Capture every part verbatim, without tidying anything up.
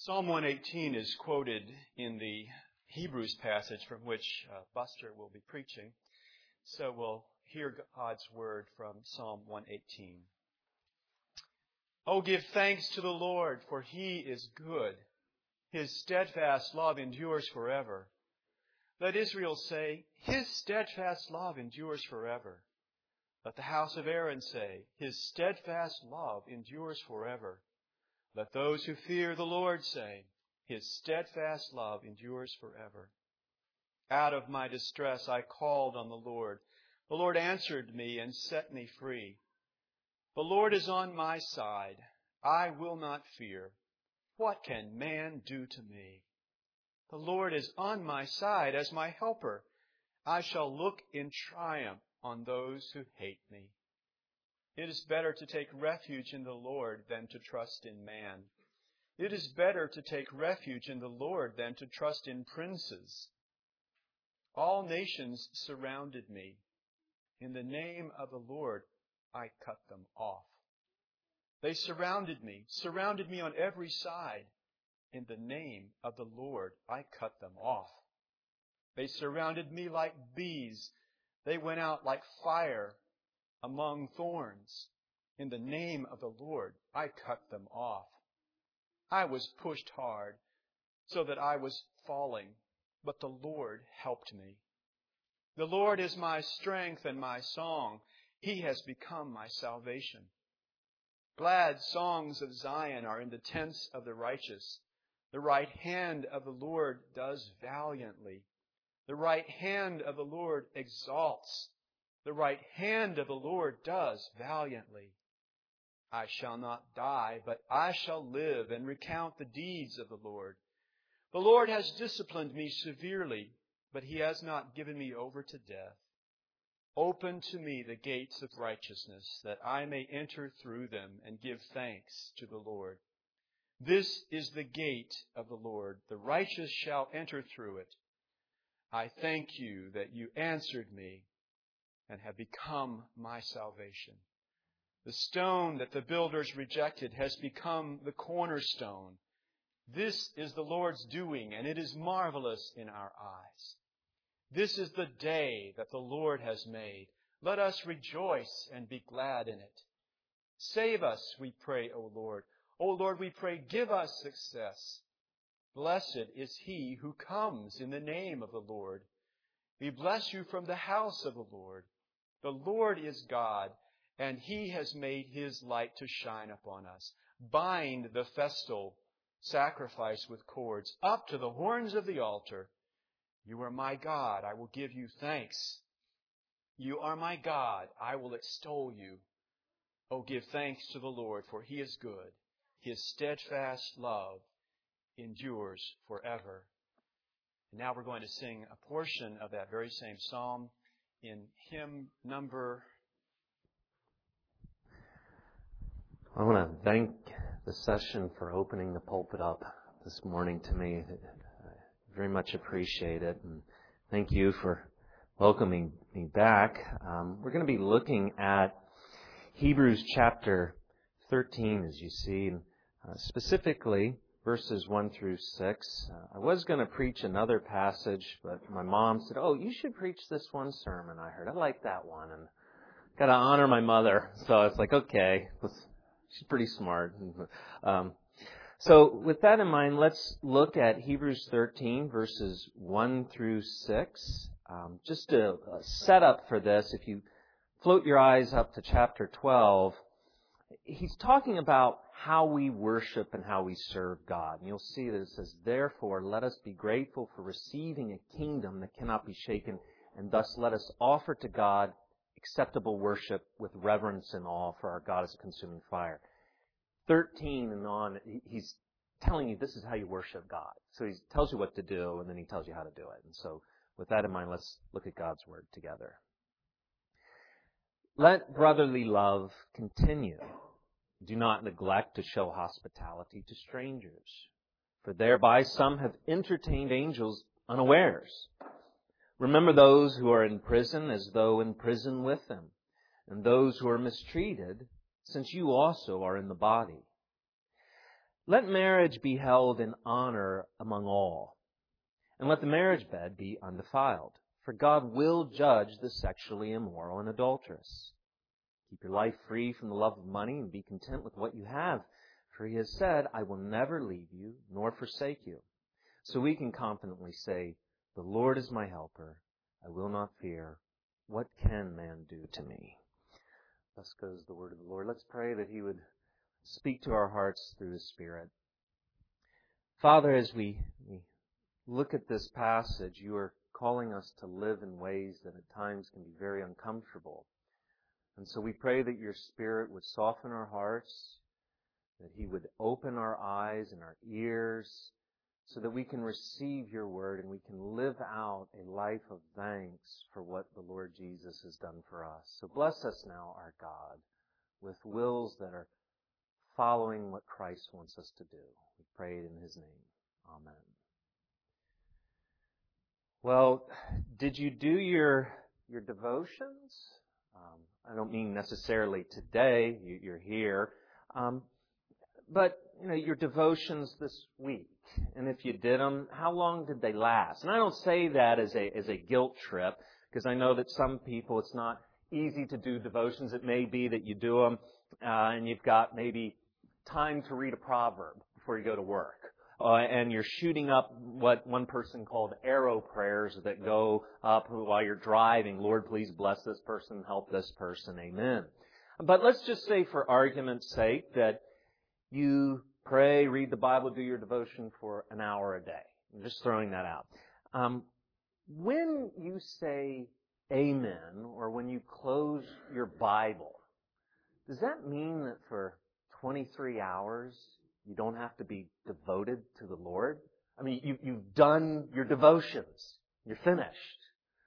Psalm one eighteen is quoted in the Hebrews passage from which uh, Buster will be preaching. So we'll hear God's word from Psalm one eighteen. Oh, give thanks to the Lord, for He is good. His steadfast love endures forever. Let Israel say, His steadfast love endures forever. Let the house of Aaron say, His steadfast love endures forever. Let those who fear the Lord say, His steadfast love endures forever. Out of my distress I called on the Lord. The Lord answered me and set me free. The Lord is on my side. I will not fear. What can man do to me? The Lord is on my side as my helper. I shall look in triumph on those who hate me. It is better to take refuge in the Lord than to trust in man. It is better to take refuge in the Lord than to trust in princes. All nations surrounded me. In the name of the Lord, I cut them off. They surrounded me, surrounded me on every side. In the name of the Lord, I cut them off. They surrounded me like bees. They went out like fire among thorns. In the name of the Lord, I cut them off. I was pushed hard so that I was falling, but the Lord helped me. The Lord is my strength and my song. He has become my salvation. Glad songs of Zion are in the tents of the righteous. The right hand of the Lord does valiantly. The right hand of the Lord exalts. The right hand of the Lord does valiantly. I shall not die, but I shall live and recount the deeds of the Lord. The Lord has disciplined me severely, but He has not given me over to death. Open to me the gates of righteousness, that I may enter through them and give thanks to the Lord. This is the gate of the Lord. The righteous shall enter through it. I thank you that you answered me and have become my salvation. The stone that the builders rejected has become the cornerstone. This is the Lord's doing, and it is marvelous in our eyes. This is the day that the Lord has made. Let us rejoice and be glad in it. Save us, we pray, O Lord. O Lord, we pray, give us success. Blessed is he who comes in the name of the Lord. We bless you from the house of the Lord. The Lord is God, and He has made His light to shine upon us. Bind the festal sacrifice with cords up to the horns of the altar. You are my God, I will give you thanks. You are my God, I will extol you. Oh, give thanks to the Lord, for He is good. His steadfast love endures forever. And now we're going to sing a portion of that very same psalm in hymn number. I want to thank the session for opening the pulpit up this morning to me. I very much appreciate it. And thank you for welcoming me back. Um, we're going to be looking at Hebrews chapter thirteen, as you see, and uh, specifically verses one through six. Uh, I was going to preach another passage, but my mom said, oh, you should preach this one sermon I heard. I like that one. And got to honor my mother. So it's like, okay, she's pretty smart. Um, so with that in mind, let's look at Hebrews thirteen, verses one through six. Um, just a, a setup for this, if you float your eyes up to chapter twelve, he's talking about how we worship and how we serve God. And you'll see that it says, therefore, let us be grateful for receiving a kingdom that cannot be shaken, and thus let us offer to God acceptable worship with reverence and awe, for our God is a consuming fire. thirteen and on, he's telling you this is how you worship God. So he tells you what to do, and then he tells you how to do it. And so with that in mind, let's look at God's Word together. Let brotherly love continue. Do not neglect to show hospitality to strangers, for thereby some have entertained angels unawares. Remember those who are in prison as though in prison with them, and those who are mistreated, since you also are in the body. Let marriage be held in honor among all, and let the marriage bed be undefiled, for God will judge the sexually immoral and adulterous. Keep your life free from the love of money and be content with what you have, for He has said, I will never leave you nor forsake you. So we can confidently say, the Lord is my helper. I will not fear. What can man do to me? Thus goes the word of the Lord. Let's pray that He would speak to our hearts through His Spirit. Father, as we, we look at this passage, You are calling us to live in ways that at times can be very uncomfortable. And so we pray that Your Spirit would soften our hearts, that He would open our eyes and our ears, so that we can receive Your word and we can live out a life of thanks for what the Lord Jesus has done for us. So bless us now, our God, with wills that are following what Christ wants us to do. We pray it in His name. Amen. Well, did you do your your devotions? Um, I don't mean necessarily today. You, you're here, um, but you know your devotions this week. And if you did them, how long did they last? And I don't say that as a as a guilt trip, because I know that some people it's not easy to do devotions. It may be that you do them uh, and you've got maybe time to read a proverb before you go to work. Uh, and you're shooting up what one person called arrow prayers that go up while you're driving. Lord, please bless this person, help this person. Amen. But let's just say for argument's sake that you pray, read the Bible, do your devotion for an hour a day. I'm just throwing that out. Um, when you say amen or when you close your Bible, does that mean that for twenty-three hours you don't have to be devoted to the Lord? I mean, you, you've done your devotions. You're finished.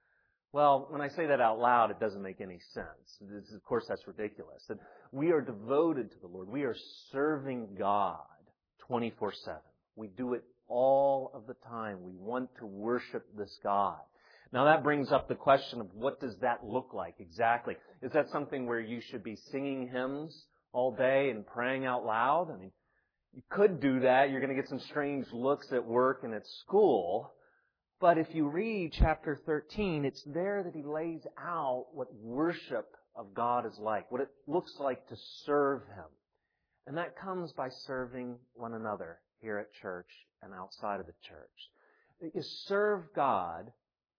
Well, when I say that out loud, it doesn't make any sense. This, of course, that's ridiculous. And we are devoted to the Lord. We are serving God twenty-four seven. We do it all of the time. We want to worship this God. Now that brings up the question of what does that look like exactly? Is that something where you should be singing hymns all day and praying out loud? I mean, you could do that. You're going to get some strange looks at work and at school. But if you read chapter thirteen, it's there that he lays out what worship of God is like, what it looks like to serve Him. And that comes by serving one another here at church and outside of the church. You serve God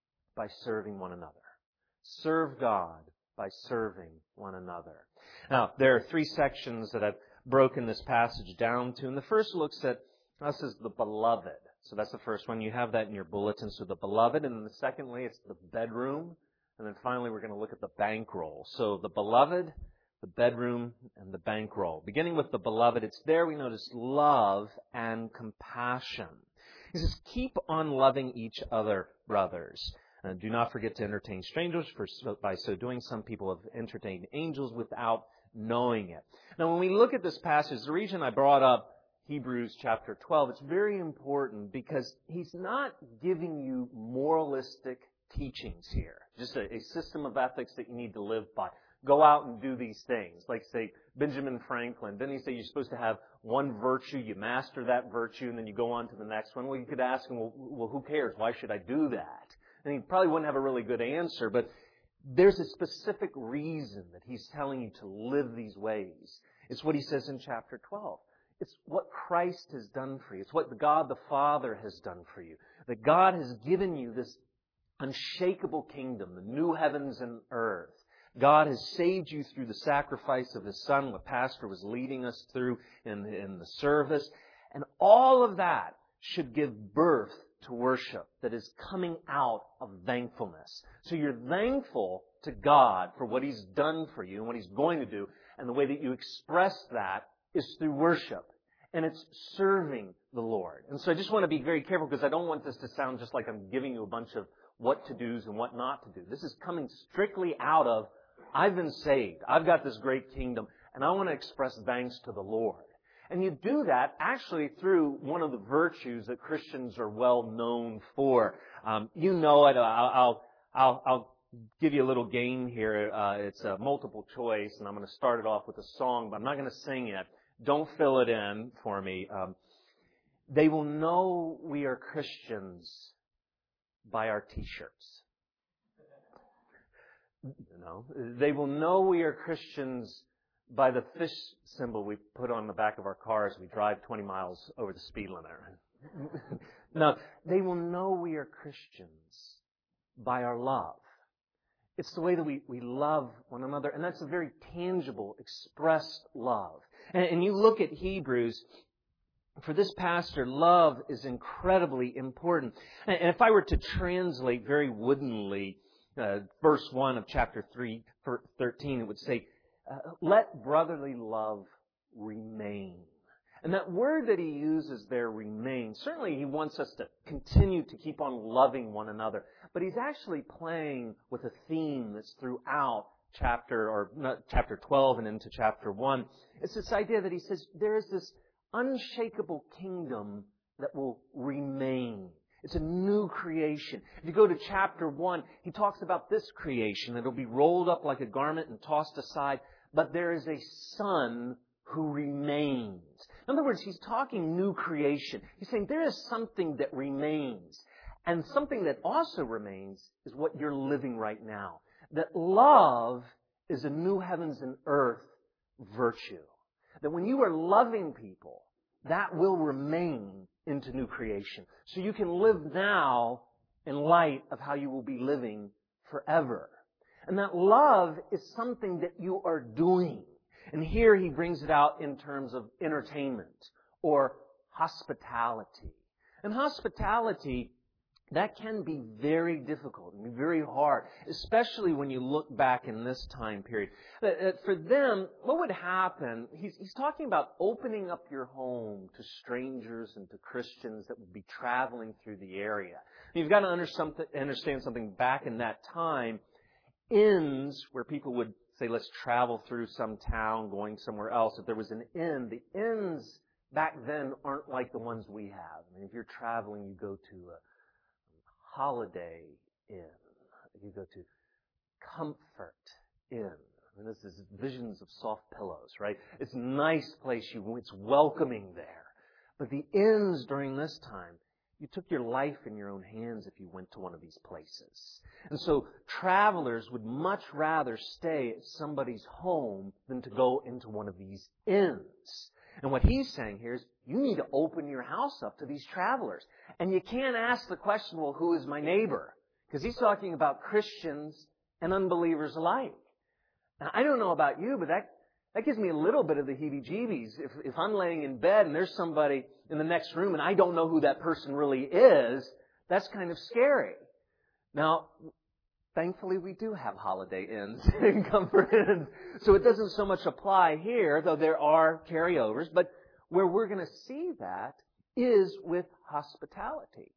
by serving one another. Serve God by serving one another. Now, there are three sections that I've broken this passage down to. And the first looks at us as the beloved. So that's the first one. You have that in your bulletin. So the beloved. And then the secondly, it's the bedroom. And then finally, we're going to look at the bankroll. So the beloved, the bedroom, and the bankroll. Beginning with the beloved, it's there we notice love and compassion. He says, keep on loving each other, brothers. Uh, do not forget to entertain strangers, for by so doing some people have entertained angels without knowing it. Now, when we look at this passage, the reason I brought up Hebrews chapter twelve, it's very important because he's not giving you moralistic teachings here. Just a, a system of ethics that you need to live by. Go out and do these things. Like, say, Benjamin Franklin. Didn't he say you're supposed to have one virtue, you master that virtue, and then you go on to the next one? Well, you could ask him, well, well who cares? Why should I do that? And he probably wouldn't have a really good answer, but there's a specific reason that he's telling you to live these ways. It's what he says in chapter twelve. It's what Christ has done for you. It's what God the Father has done for you. That God has given you this unshakable kingdom, the new heavens and earth. God has saved you through the sacrifice of His Son, what Pastor was leading us through in, in the service. And all of that should give birth to worship that is coming out of thankfulness. So you're thankful to God for what He's done for you and what He's going to do. And the way that you express that is through worship. And it's serving the Lord. And so I just want to be very careful because I don't want this to sound just like I'm giving you a bunch of what to do's and what not to do. This is coming strictly out of, I've been saved. I've got this great kingdom. And I want to express thanks to the Lord. And you do that actually through one of the virtues that Christians are well known for. Um, you know it. I'll, I'll, I'll, I'll give you a little game here. Uh, it's a multiple choice, and I'm going to start it off with a song, but I'm not going to sing it. don't fill it in for me. Um, they will know we are Christians by our T-shirts. You know, they will know we are Christians by the fish symbol we put on the back of our car as we drive twenty miles over the speed limit. No, they will know we are Christians by our love. It's the way that we, we love one another, and that's a very tangible, expressed love. And, and you look at Hebrews, for this pastor, love is incredibly important. And, and if I were to translate very woodenly uh, verse one of chapter three, thirteen, it would say, uh, let brotherly love remain. And that word that he uses there, remain, certainly he wants us to continue to keep on loving one another. But he's actually playing with a theme that's throughout chapter or not, chapter twelve and into chapter one. It's this idea that he says there is this unshakable kingdom that will remain. It's a new creation. If you go to chapter one, he talks about this creation. It'll be rolled up like a garment and tossed aside. But there is a Son who remains. In other words, he's talking new creation. He's saying there is something that remains. And something that also remains is what you're living right now. That love is a new heavens and earth virtue. That when you are loving people, that will remain into new creation. So you can live now in light of how you will be living forever. And that love is something that you are doing. And here he brings it out in terms of entertainment or hospitality. And hospitality, that can be very difficult and very hard, especially when you look back in this time period. For them, what would happen, he's, he's talking about opening up your home to strangers and to Christians that would be traveling through the area. And you've got to understand something back in that time. Inns, where people would say, let's travel through some town going somewhere else. If there was an inn, the inns back then aren't like the ones we have. I mean, if you're traveling, you go to a Holiday Inn. You go to Comfort Inn. And this is visions of soft pillows, right? It's a nice place. You, it's welcoming there. But the inns during this time, you took your life in your own hands if you went to one of these places. And so travelers would much rather stay at somebody's home than to go into one of these inns. And what he's saying here is you need to open your house up to these travelers. And you can't ask the question, well, who is my neighbor? Because he's talking about Christians and unbelievers alike. Now, I don't know about you, but that, that gives me a little bit of the heebie-jeebies. If, if I'm laying in bed and there's somebody in the next room and I don't know who that person really is, that's kind of scary. Now, thankfully, we do have Holiday Inns and Comfort Inns, so it doesn't so much apply here, though there are carryovers. But where we're going to see that is with hospitality.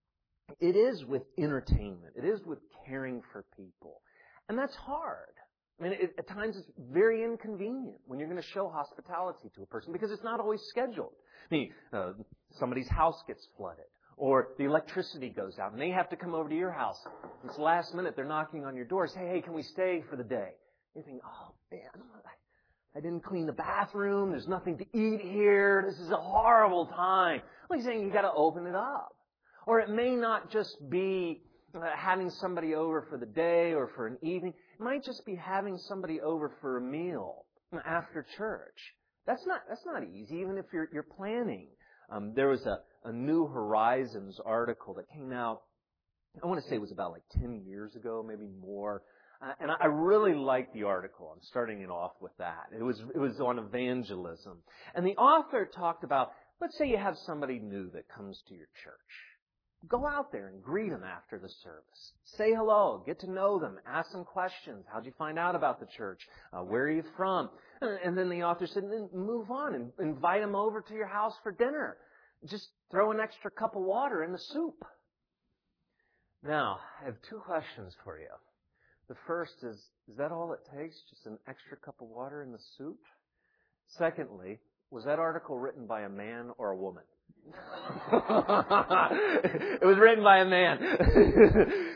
It is with entertainment. It is with caring for people. And that's hard. I mean, it, at times it's very inconvenient when you're going to show hospitality to a person because it's not always scheduled. I mean, uh, somebody's house gets flooded. Or the electricity goes out and they have to come over to your house. It's last minute. They're knocking on your door. Say, hey, can we stay for the day? You think, oh, man, I didn't clean the bathroom. There's nothing to eat here. This is a horrible time. Well, he's saying you got to open it up. Or it may not just be uh, having somebody over for the day or for an evening. It might just be having somebody over for a meal after church. That's not that's not easy, even if you're you're planning. Um, there was a, a New Horizons article that came out, I want to say it was about like ten years ago, maybe more. Uh, and I really liked the article. I'm starting it off with that. It was it was on evangelism. And the author talked about, let's say you have somebody new that comes to your church. Go out there and greet them after the service. Say hello. Get to know them. Ask them questions. How'd you find out about the church? Uh, where are you from? And, and then the author said, then move on and invite them over to your house for dinner. Just throw an extra cup of water in the soup. Now, I have two questions for you. The first is, is that all it takes? Just an extra cup of water in the soup? Secondly, was that article written by a man or a woman? It was written by a man.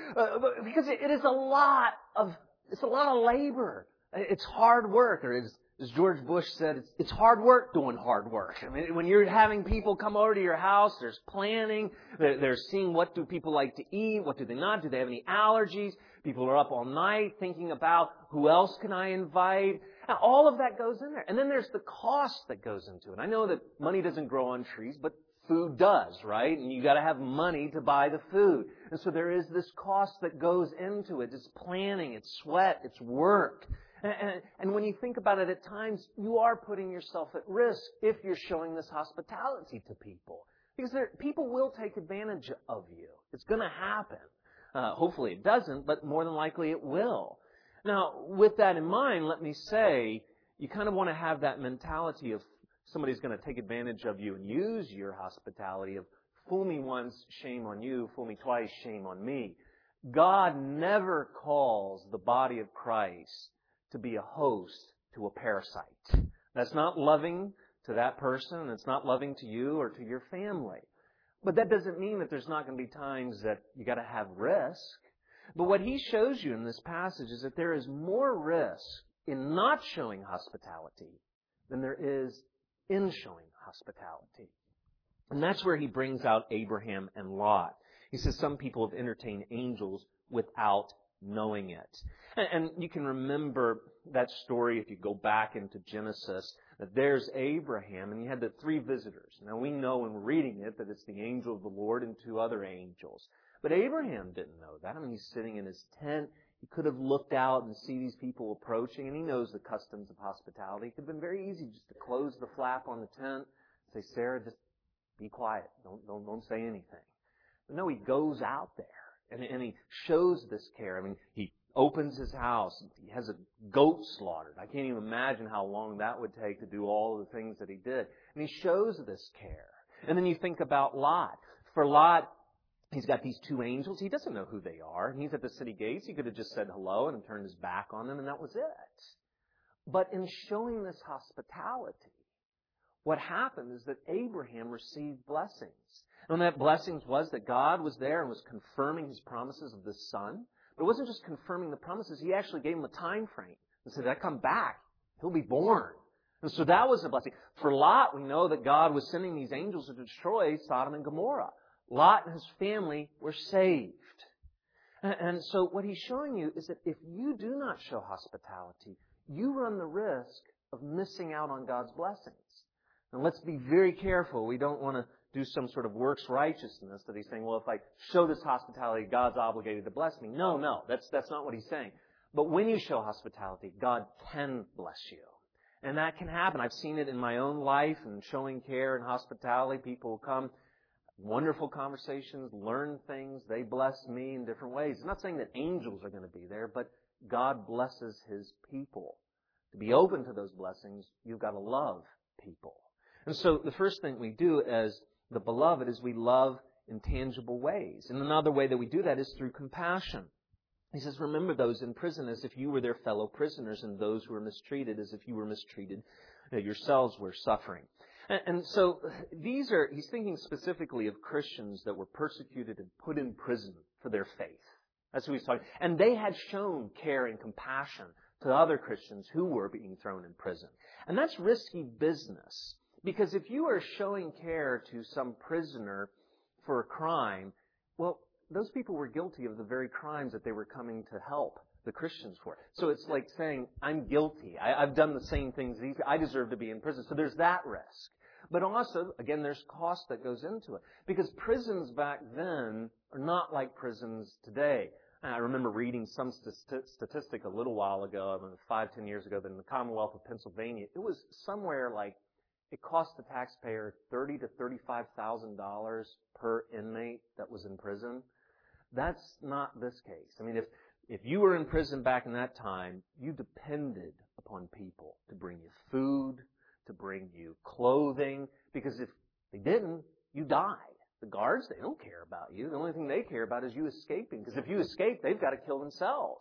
Because it is a lot of, it's a lot of labor. It's hard work, or it's As George Bush said, it's, it's hard work doing hard work. I mean, when you're having people come over to your house, there's planning, they're, they're seeing what do people like to eat, what do they not, do they have any allergies? People are up all night thinking about who else can I invite. Now, all of that goes in there. And then there's the cost that goes into it. I know that money doesn't grow on trees, but food does, right? And you got to have money to buy the food. And so there is this cost that goes into it. It's planning, it's sweat, it's work. And, and when you think about it, at times you are putting yourself at risk if you're showing this hospitality to people. Because there, people will take advantage of you. It's going to happen. Uh, hopefully it doesn't, but more than likely it will. Now, with that in mind, let me say, you kind of want to have that mentality of somebody's going to take advantage of you and use your hospitality of fool me once, shame on you, fool me twice, shame on me. God never calls the body of Christ to be a host to a parasite. That's not loving to that person, and it's not loving to you or to your family. But that doesn't mean that there's not going to be times that you got to have risk. But what he shows you in this passage is that there is more risk in not showing hospitality than there is in showing hospitality. And that's where he brings out Abraham and Lot. He says some people have entertained angels without knowing it. And you can remember that story if you go back into Genesis, that there's Abraham and he had the three visitors. Now we know when we're reading it that it's the angel of the Lord and two other angels. But Abraham didn't know that. I mean, he's sitting in his tent. He could have looked out and see these people approaching, and he knows the customs of hospitality. It could have been very easy just to close the flap on the tent, say, Sarah, just be quiet. Don't, don't, don't say anything. But no, he goes out there. And, and he shows this care. I mean, he opens his house. He has a goat slaughtered. I can't even imagine how long that would take to do all of the things that he did. And he shows this care. And then you think about Lot. For Lot, he's got these two angels. He doesn't know who they are. And he's at the city gates. He could have just said hello and turned his back on them, and that was it. But in showing this hospitality, what happened is that Abraham received blessings. And that blessings was that God was there and was confirming His promises of the Son. But it wasn't just confirming the promises. He actually gave him a time frame and said, I come back, he'll be born. And so that was a blessing. For Lot, we know that God was sending these angels to destroy Sodom and Gomorrah. Lot and his family were saved. And so what he's showing you is that if you do not show hospitality, you run the risk of missing out on God's blessings. And let's be very careful. We don't want to do some sort of works righteousness that he's saying, well, if I show this hospitality, God's obligated to bless me. No, no, that's that's not what he's saying. But when you show hospitality, God can bless you. And that can happen. I've seen it in my own life and showing care and hospitality. People will come, wonderful conversations, learn things. They bless me in different ways. I'm not saying that angels are going to be there, but God blesses His people. To be open to those blessings, you've got to love people. And so the first thing we do as the beloved is we love in tangible ways. And another way that we do that is through compassion. He says, remember those in prison as if you were their fellow prisoners, and those who were mistreated as if you were mistreated yourselves were suffering. And, and so these are, he's thinking specifically of Christians that were persecuted and put in prison for their faith. That's who he's talking. And they had shown care and compassion to other Christians who were being thrown in prison. And that's risky business. Because if you are showing care to some prisoner for a crime, well, those people were guilty of the very crimes that they were coming to help the Christians for. So it's like saying, I'm guilty. I, I've done the same things. These, I deserve to be in prison. So there's that risk. But also, again, there's cost that goes into it. Because prisons back then are not like prisons today. And I remember reading some st- statistic a little while ago, I mean, five, ten years ago, that in the Commonwealth of Pennsylvania, it was somewhere like it cost the taxpayer thirty thousand to thirty-five thousand dollars per inmate that was in prison. That's not this case. I mean, if if you were in prison back in that time, you depended upon people to bring you food, to bring you clothing, because if they didn't, you died. The guards, they don't care about you. The only thing they care about is you escaping, because if you escape, they've got to kill themselves.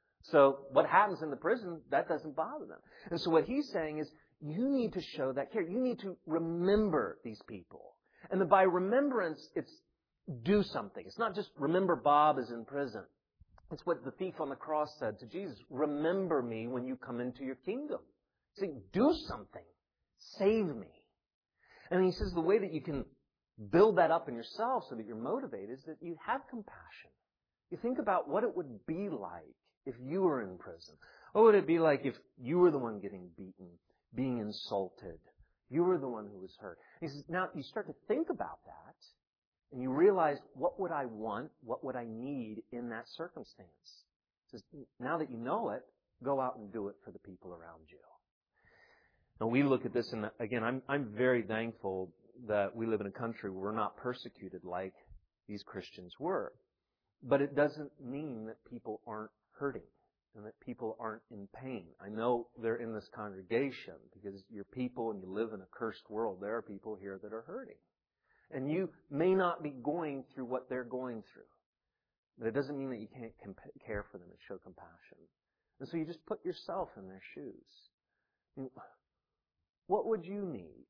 So what happens in the prison, that doesn't bother them. And so what he's saying is, you need to show that care. You need to remember these people. And by remembrance, it's do something. It's not just remember Bob is in prison. It's what the thief on the cross said to Jesus. Remember me when you come into your kingdom. Say, do something. Save me. And he says the way that you can build that up in yourself so that you're motivated is that you have compassion. You think about what it would be like if you were in prison. What would it be like if you were the one getting beaten, being insulted? You were the one who was hurt. He says, now you start to think about that, and you realize, what would I want? What would I need in that circumstance? He says, now that you know it, go out and do it for the people around you. Now we look at this, and again, I'm, I'm very thankful that we live in a country where we're not persecuted like these Christians were. But it doesn't mean that people aren't hurting and that people aren't in pain. I know they're in this congregation because you're people and you live in a cursed world. There are people here that are hurting. And you may not be going through what they're going through. But it doesn't mean that you can't comp- care for them and show compassion. And so you just put yourself in their shoes. I mean, what would you need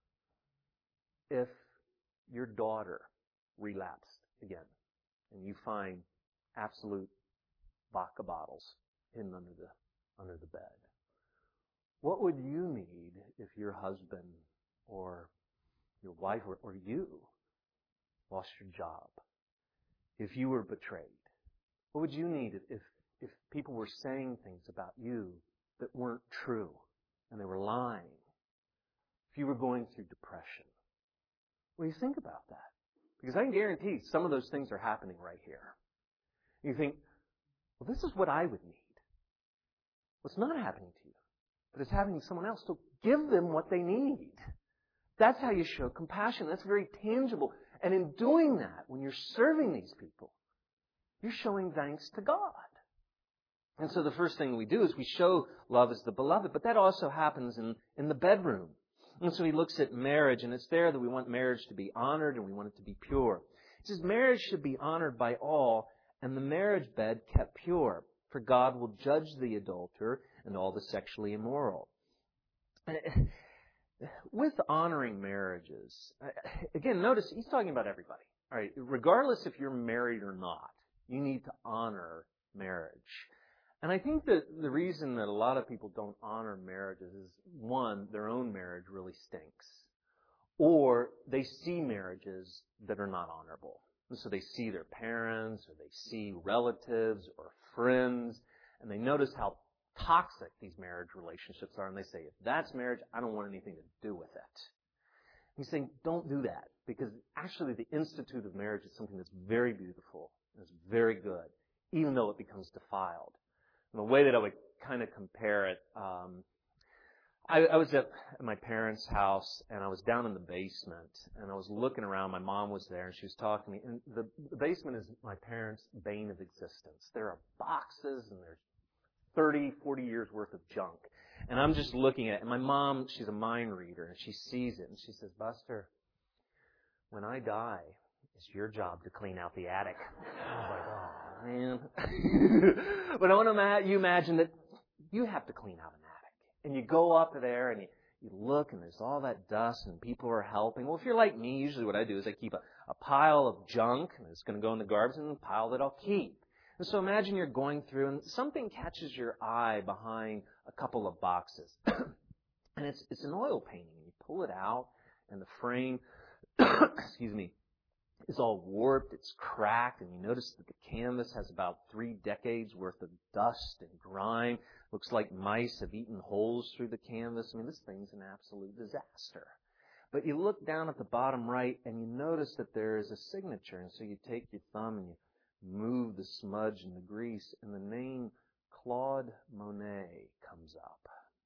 if your daughter relapsed again and you find absolute vodka bottles hidden under the under the bed? What would you need if your husband or your wife or, or you lost your job? If you were betrayed? What would you need if, if if people were saying things about you that weren't true and they were lying? If you were going through depression? What do you think about that? Because I can guarantee some of those things are happening right here. You think, well, this is what I would need. Well, it's not happening to you, but it's happening to someone else. So give them what they need. That's how you show compassion. That's very tangible. And in doing that, when you're serving these people, you're showing thanks to God. And so the first thing we do is we show love as the beloved, but that also happens in, in the bedroom. And so he looks at marriage, and it's there that we want marriage to be honored and we want it to be pure. He says marriage should be honored by all, and the marriage bed kept pure, for God will judge the adulterer and all the sexually immoral. With honoring marriages, again, notice he's talking about everybody. All right, regardless if you're married or not, you need to honor marriage. And I think that the reason that a lot of people don't honor marriages is, one, their own marriage really stinks. Or they see marriages that are not honorable. And so they see their parents, or they see relatives or friends, and they notice how toxic these marriage relationships are, and they say, if that's marriage, I don't want anything to do with it. He's saying, don't do that, because actually the institute of marriage is something that's very beautiful, and it's very good, even though it becomes defiled. And the way that I would kind of compare it, um, I, I was at my parents' house, and I was down in the basement, and I was looking around. My mom was there, and she was talking to me. And the, the basement is my parents' bane of existence. There are boxes, and there's thirty, forty years worth of junk. And I'm just looking at it. And my mom, she's a mind reader, and she sees it, and she says, Buster, when I die, it's your job to clean out the attic. I was like, oh. Man. But I want to you imagine that you have to clean out an attic. And you go up there and you, you look and there's all that dust and people are helping. Well, if you're like me, usually what I do is I keep a, a pile of junk and it's going to go in the garbage and a pile that I'll keep. And so imagine you're going through and something catches your eye behind a couple of boxes. And it's it's an oil painting. You pull it out and the frame, excuse me, is all warped, it's cracked, and you notice that the canvas has about three decades worth of dust and grime. Looks like mice have eaten holes through the canvas. I mean, this thing's an absolute disaster. But you look down at the bottom right, and you notice that there is a signature. And so you take your thumb and you move the smudge and the grease, and the name Claude Monet comes up.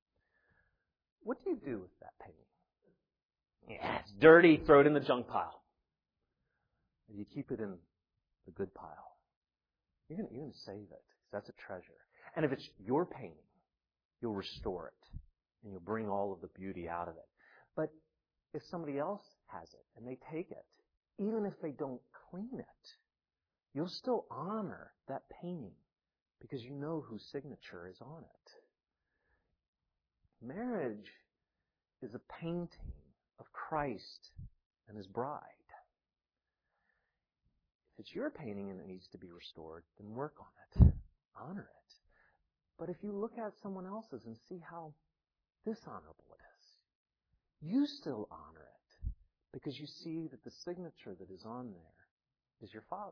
What do you do with that painting? Yeah, it's dirty. Throw it in the junk pile. You keep it in the good pile. You're going you're going to save it, because that's a treasure. And if it's your painting, you'll restore it, and you'll bring all of the beauty out of it. But if somebody else has it, and they take it, even if they don't clean it, you'll still honor that painting, because you know whose signature is on it. Marriage is a painting of Christ and His bride. If it's your painting and it needs to be restored, then work on it. Honor it. But if you look at someone else's and see how dishonorable it is. You still honor it because you see that the signature that is on there is your Father's.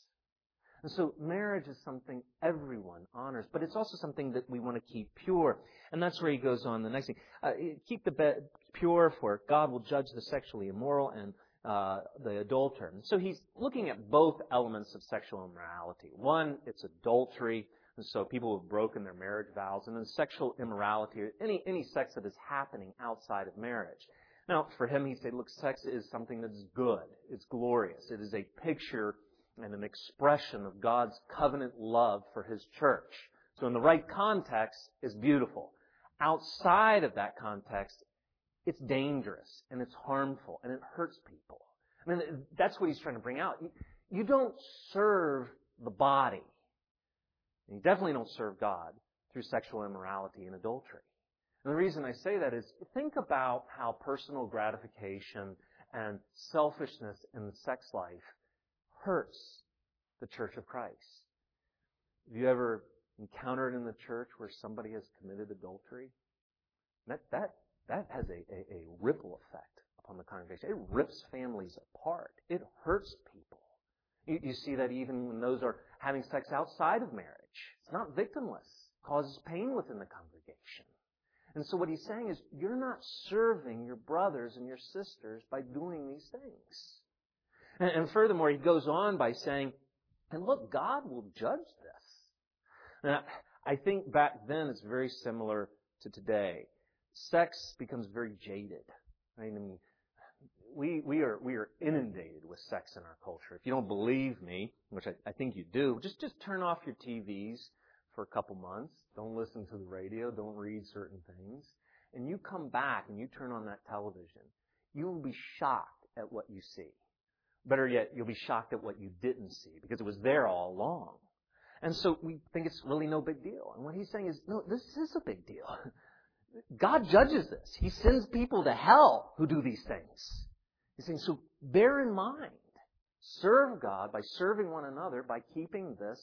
And so marriage is something everyone honors, but it's also something that we want to keep pure. And that's where he goes on the next thing. Uh, keep the bed pure, for God will judge the sexually immoral and uh, the adulterer. And so he's looking at both elements of sexual immorality. One, it's adultery, and so people who have broken their marriage vows, and then sexual immorality, or any, any sex that is happening outside of marriage. Now, for him, he said, look, sex is something that's good. It's glorious. It is a picture and an expression of God's covenant love for His church. So in the right context, it's beautiful. Outside of that context, it's dangerous and it's harmful and it hurts people. I mean, that's what he's trying to bring out. You don't serve the body. You definitely don't serve God through sexual immorality and adultery. And the reason I say that is, think about how personal gratification and selfishness in the sex life hurts the Church of Christ. Have you ever encountered in the church where somebody has committed adultery? That that that has a, a, a ripple effect upon the congregation. It rips families apart. It hurts people. You, you see that even when those are having sex outside of marriage. It's not victimless. It causes pain within the congregation. And so what he's saying is, you're not serving your brothers and your sisters by doing these things. And, and furthermore, he goes on by saying, and look, God will judge this. Now, I think back then it's very similar to today. Sex becomes very jaded. Right? I mean, we we are we are inundated with sex in our culture. If you don't believe me, which I, I think you do, just just turn off your T Vs for a couple months. Don't listen to the radio. Don't read certain things. And you come back and you turn on that television. You will be shocked at what you see. Better yet, you'll be shocked at what you didn't see because it was there all along. And so we think it's really no big deal. And what he's saying is, no, this is a big deal. God judges this. He sends people to hell who do these things. He's saying, so bear in mind, serve God by serving one another, by keeping this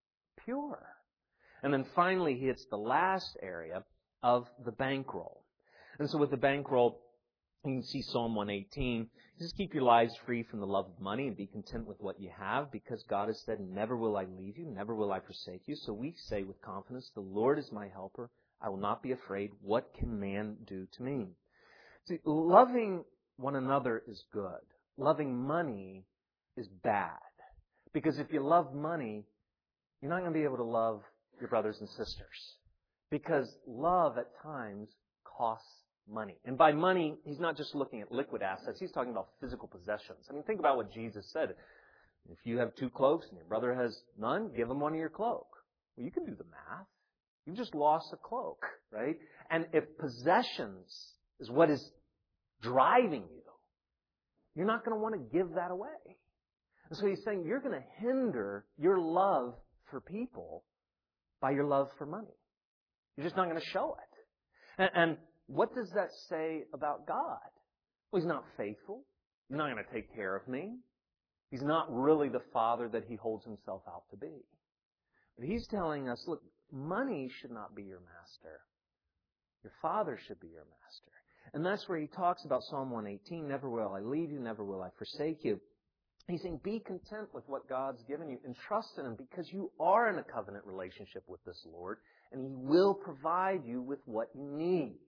pure. And then finally, he hits the last area of the bankroll. And so with the bankroll, you can see Psalm one eighteen. Just keep your lives free from the love of money and be content with what you have, because God has said, never will I leave you, never will I forsake you. So we say with confidence, the Lord is my helper. I will not be afraid. What can man do to me? See, loving one another is good. Loving money is bad. Because if you love money, you're not going to be able to love your brothers and sisters. Because love at times costs money. And by money, he's not just looking at liquid assets. He's talking about physical possessions. I mean, think about what Jesus said. If you have two cloaks and your brother has none, give him one of your cloak. Well, you can do the math. You've just lost a cloak, right? And if possessions is what is driving you, you're not going to want to give that away. And so he's saying you're going to hinder your love for people by your love for money. You're just not going to show it. And, and what does that say about God? Well, he's not faithful. He's not going to take care of me. He's not really the Father that he holds himself out to be. But he's telling us, look, money should not be your master. Your Father should be your master. And that's where he talks about Psalm one eighteen, never will I leave you, never will I forsake you. He's saying, be content with what God's given you and trust in Him, because you are in a covenant relationship with this Lord, and He will provide you with what you need.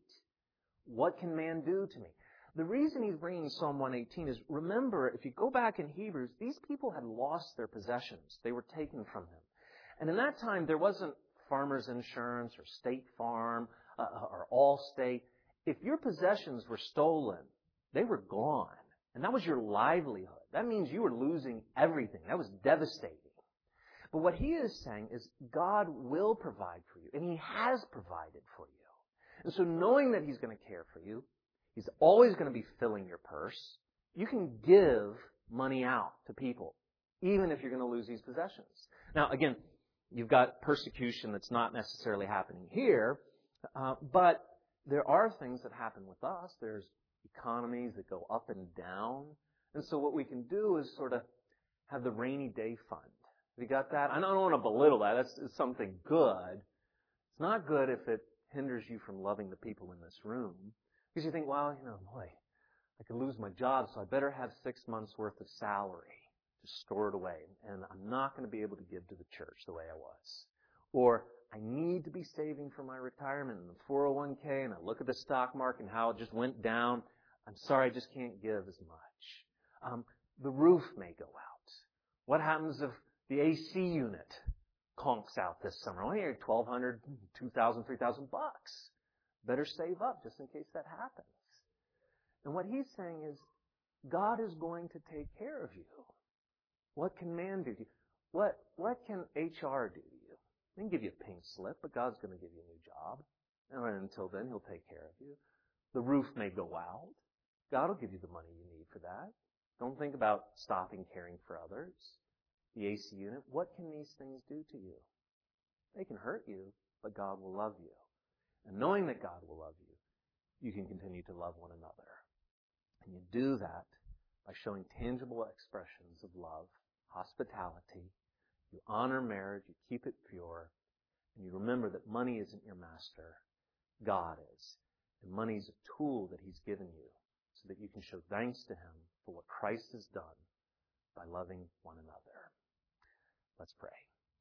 What can man do to me? The reason he's bringing Psalm one eighteen is, remember, if you go back in Hebrews, these people had lost their possessions. They were taken from them. And in that time, there wasn't Farmers Insurance or State Farm uh, or Allstate. If your possessions were stolen, they were gone. And that was your livelihood. That means you were losing everything. That was devastating. But what he is saying is God will provide for you, and He has provided for you. And so knowing that He's going to care for you, He's always going to be filling your purse, you can give money out to people, even if you're going to lose these possessions. Now, again, you've got persecution that's not necessarily happening here, uh, but there are things that happen with us. There's economies that go up and down. And so what we can do is sort of have the rainy day fund. Have you got that? I don't want to belittle that. That's it's something good. It's not good if it hinders you from loving the people in this room. Because you think, well, you know, boy, I could lose my job, so I better have six months worth of salary to store it away. And I'm not going to be able to give to the church the way I was. Or I need to be saving for my retirement in the four oh one k, and I look at the stock market and how it just went down. I'm sorry, I just can't give as much. Um, the roof may go out. What happens if the A C unit conks out this summer? Well, you're twelve hundred, two thousand, three thousand bucks. Better save up just in case that happens. And what he's saying is, God is going to take care of you. What can man do to you? What, what can H R do to you? They can give you a pink slip, but God's going to give you a new job. And until then, He'll take care of you. The roof may go out. God will give you the money you need for that. Don't think about stopping caring for others. The A C unit, what can these things do to you? They can hurt you, but God will love you. And knowing that God will love you, you can continue to love one another. And you do that by showing tangible expressions of love, hospitality. You honor marriage, you keep it pure, and you remember that money isn't your master. God is. And money is a tool that He's given you so that you can show thanks to Him for what Christ has done by loving one another. Let's pray.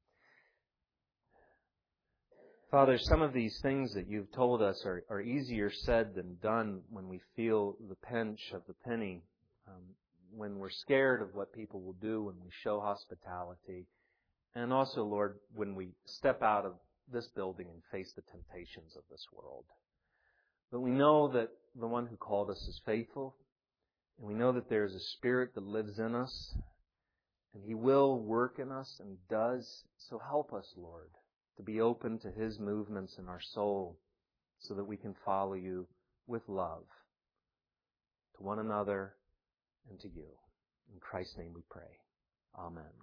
Father, some of these things that you've told us are, are easier said than done when we feel the pinch of the penny, um, when we're scared of what people will do when we show hospitality, and also, Lord, when we step out of this building and face the temptations of this world. But we know that the one who called us is faithful, and we know that there is a Spirit that lives in us, and He will work in us and does. So help us, Lord, to be open to His movements in our soul so that we can follow You with love to one another and to You. In Christ's name we pray. Amen.